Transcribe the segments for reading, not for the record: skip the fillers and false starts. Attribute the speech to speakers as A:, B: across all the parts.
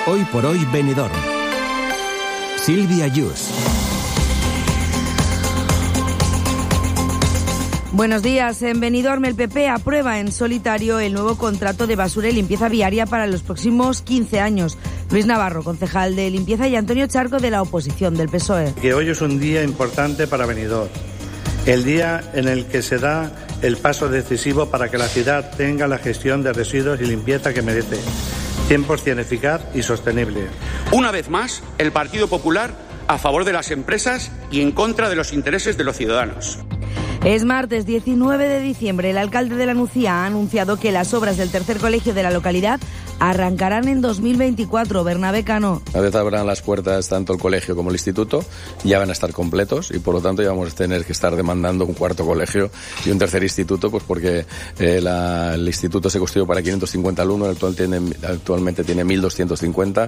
A: Hoy por hoy Benidorm. Silvia Yus.
B: Buenos días. En Benidorm el PP aprueba en solitario el nuevo contrato de basura y limpieza viaria para los próximos 15 años. Luis Navarro, concejal de limpieza, y Antonio Charco, de la oposición del PSOE.
C: Que hoy es un día importante para Benidorm. El día en el que se da el paso decisivo para que la ciudad tenga la gestión de residuos y limpieza que merece, 100% eficaz y sostenible.
D: Una vez más, el Partido Popular a favor de las empresas y en contra de los intereses de los ciudadanos.
B: Es martes 19 de diciembre. El alcalde de La Nucía ha anunciado que las obras del tercer colegio de la localidad arrancarán en 2024. Bernabé Cano.
E: Una vez abran las puertas tanto el colegio como el instituto, ya van a estar completos y por lo tanto ya vamos a tener que estar demandando un cuarto colegio y un tercer instituto, pues porque el instituto se construyó para 550 alumnos, actualmente tiene 1.250.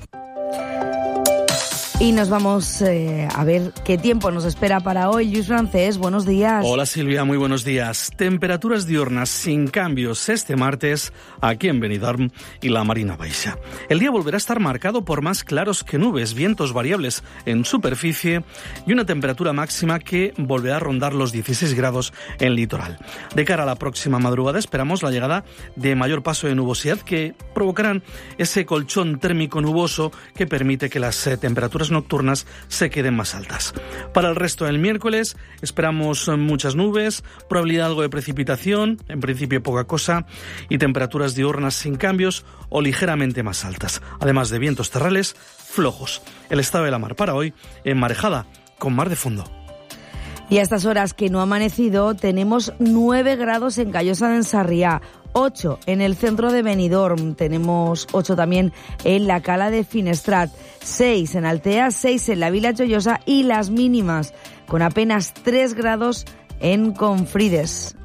B: Y nos vamos a ver qué tiempo nos espera para hoy. Luis Francés, buenos días.
F: Hola Silvia, muy buenos días. Temperaturas diurnas sin cambios este martes aquí en Benidorm y la Marina Baixa. El día volverá a estar marcado por más claros que nubes, vientos variables en superficie y una temperatura máxima que volverá a rondar los 16 grados en el litoral. De cara a la próxima madrugada esperamos la llegada de mayor paso de nubosidad que provocarán ese colchón térmico nuboso que permite que las temperaturas nocturnas se queden más altas. Para el resto del miércoles esperamos muchas nubes, probabilidad algo de precipitación, en principio poca cosa, y temperaturas diurnas sin cambios o ligeramente más altas, además de vientos terrales flojos. El estado de la mar para hoy, enmarejada con mar de fondo.
B: Y a estas horas que no ha amanecido, tenemos 9 grados en Callosa de Ensarriá, 8 en el centro de Benidorm, tenemos 8 también en la Cala de Finestrat, 6 en Altea, 6 en la Vila Joyosa y las mínimas con apenas 3 grados en Confrides.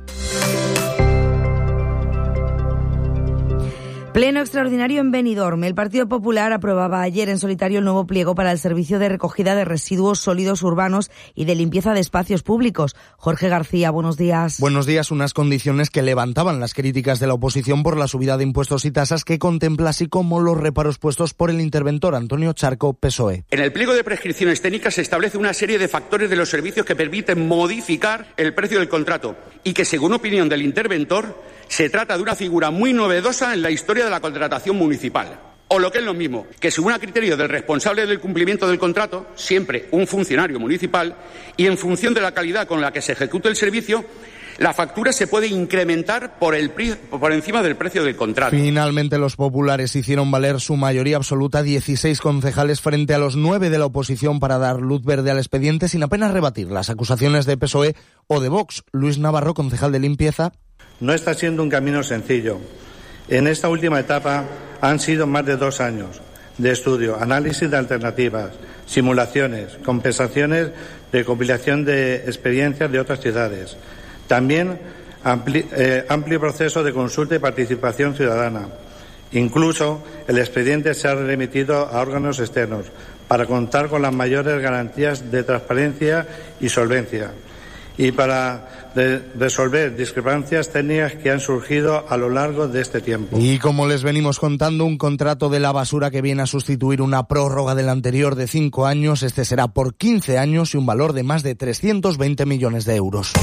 B: Pleno extraordinario en Benidorm. El Partido Popular aprobaba ayer en solitario el nuevo pliego para el servicio de recogida de residuos sólidos urbanos y de limpieza de espacios públicos. Jorge García, buenos días.
G: Buenos días. Unas condiciones que levantaban las críticas de la oposición por la subida de impuestos y tasas que contempla, así como los reparos puestos por el interventor Antonio Charco, PSOE.
D: En el pliego de prescripciones técnicas se establece una serie de factores de los servicios que permiten modificar el precio del contrato y que, según opinión del interventor, se trata de una figura muy novedosa en la historia de la contratación municipal. O lo que es lo mismo, que según a criterio del responsable del cumplimiento del contrato, siempre un funcionario municipal, y en función de la calidad con la que se ejecute el servicio, la factura se puede incrementar por encima del precio del contrato.
G: Finalmente los populares hicieron valer su mayoría absoluta, 16 concejales frente a los 9 de la oposición, para dar luz verde al expediente sin apenas rebatir las acusaciones de PSOE o de Vox. Luis Navarro, concejal de limpieza.
C: No está siendo un camino sencillo. En esta última etapa han sido más de 2 años de estudio, análisis de alternativas, simulaciones, compensaciones, de compilación de experiencias de otras ciudades. También amplio proceso de consulta y participación ciudadana. Incluso el expediente se ha remitido a órganos externos para contar con las mayores garantías de transparencia y solvencia, y para resolver discrepancias técnicas que han surgido a lo largo de este tiempo.
G: Y como les venimos contando, un contrato de la basura que viene a sustituir una prórroga del anterior de 5 años. Este será por 15 años y un valor de más de 320 millones de euros.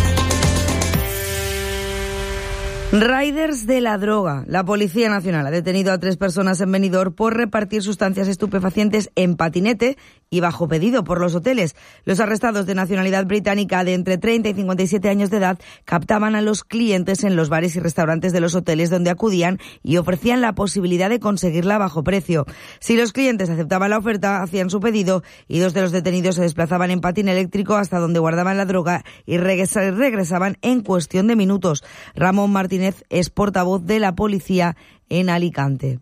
B: Riders de la droga. La Policía Nacional ha detenido a 3 personas en Benidorm por repartir sustancias estupefacientes en patinete y bajo pedido por los hoteles. Los arrestados, de nacionalidad británica, de entre 30 y 57 años de edad, captaban a los clientes en los bares y restaurantes de los hoteles donde acudían y ofrecían la posibilidad de conseguirla a bajo precio. Si los clientes aceptaban la oferta, hacían su pedido y 2 de los detenidos se desplazaban en patín eléctrico hasta donde guardaban la droga y regresaban en cuestión de minutos. Ramón Martínez es portavoz de la policía en Alicante.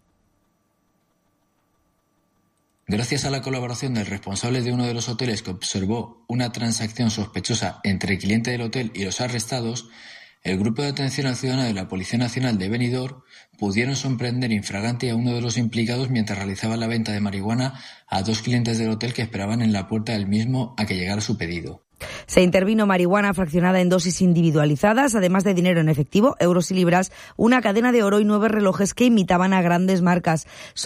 H: Gracias a la colaboración del responsable de uno de los hoteles, que observó una transacción sospechosa entre el cliente del hotel y los arrestados, el Grupo de Atención al Ciudadano de la Policía Nacional de Benidorm pudieron sorprender infragante a uno de los implicados mientras realizaba la venta de marihuana a 2 clientes del hotel que esperaban en la puerta del mismo a que llegara su pedido.
B: Se intervino marihuana fraccionada en dosis individualizadas, además de dinero en efectivo, euros y libras, una cadena de oro y 9 relojes que imitaban a grandes marcas.